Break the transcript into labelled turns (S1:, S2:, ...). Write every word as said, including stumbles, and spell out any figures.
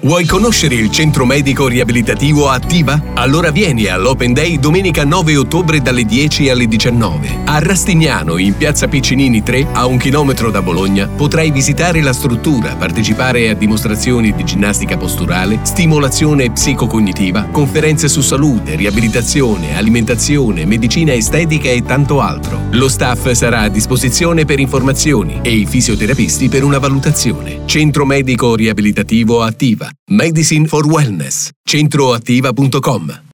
S1: Vuoi conoscere il centro medico riabilitativo Attiva? Allora vieni all'Open Day domenica nove ottobre dalle dieci alle diciannove. A Rastignano, in piazza Piccinini tre, a un chilometro da Bologna, potrai visitare la struttura, partecipare a dimostrazioni di ginnastica posturale, stimolazione psicocognitiva, conferenze su salute, riabilitazione, alimentazione, medicina estetica e tanto altro. Lo staff sarà a disposizione per informazioni e i fisioterapisti per una valutazione. Centro medico riabilitativo Attiva. Medicine for Wellness. centro attiva punto com.